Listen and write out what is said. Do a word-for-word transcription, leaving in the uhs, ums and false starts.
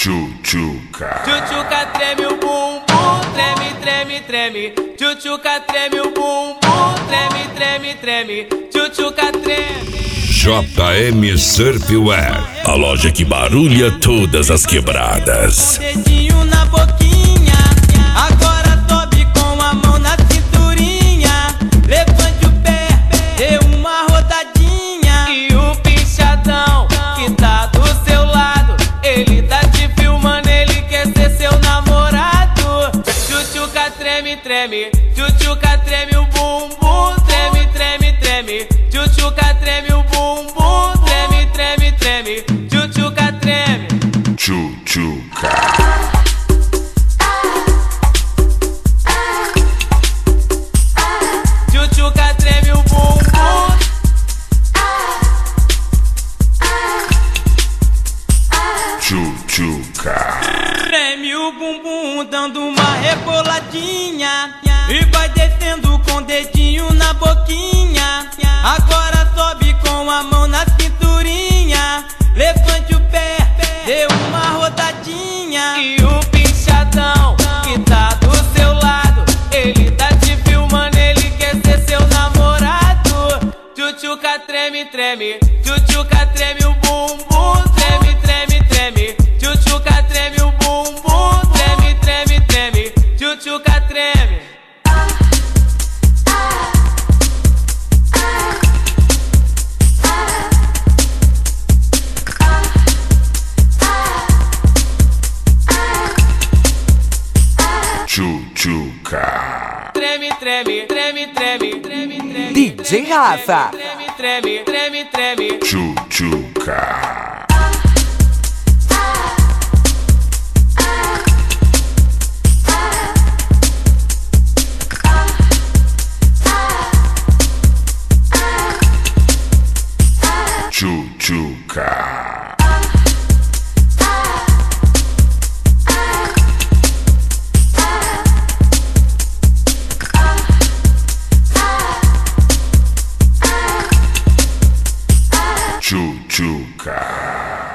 Tchutchuca. Tchutchuca treme o bumbum, treme, treme, treme. Tchutchuca treme o bumbum, treme, treme, treme. Tchutchuca treme. J M Surfwear, a loja que barulha todas as quebradas. Dedinho na boquinha, agora sobe com a mão na cinturinha. Levante o pé, dê uma rodadinha. E o pinchadão que tá do seu lado, ele tá te filmando, ele quer ser seu namorado. Tchutchuca treme, treme. Tchutchuca treme o bumbum, treme, treme, treme. Tchutchuca treme o bumbum, treme, treme, treme. Tchutchuca treme. Tchutchuca. Tchutchuca treme o bumbum. Tchutchuca. Treme o bumbum dando uma reboladinha e vai descendo com o dedinho na boquinha. Agora sobe com a mão na cinturinha. Levante o pé, dê uma rodadinha. E o pinchadão que tá do seu lado, ele tá te filmando, ele quer ser seu namorado. Tchutchuca treme, treme. Tchutchuca treme o bumbum, treme, treme, treme. Tchutchuca treme o bumbum, treme, treme, treme. Tchutchuca treme. Tchutchuca. Treme, treme, treme, treme, treme, treme. D J Rafa. Treme, treme, treme, treme. Tchutchuca. Tchutchuca. Tchutchuca.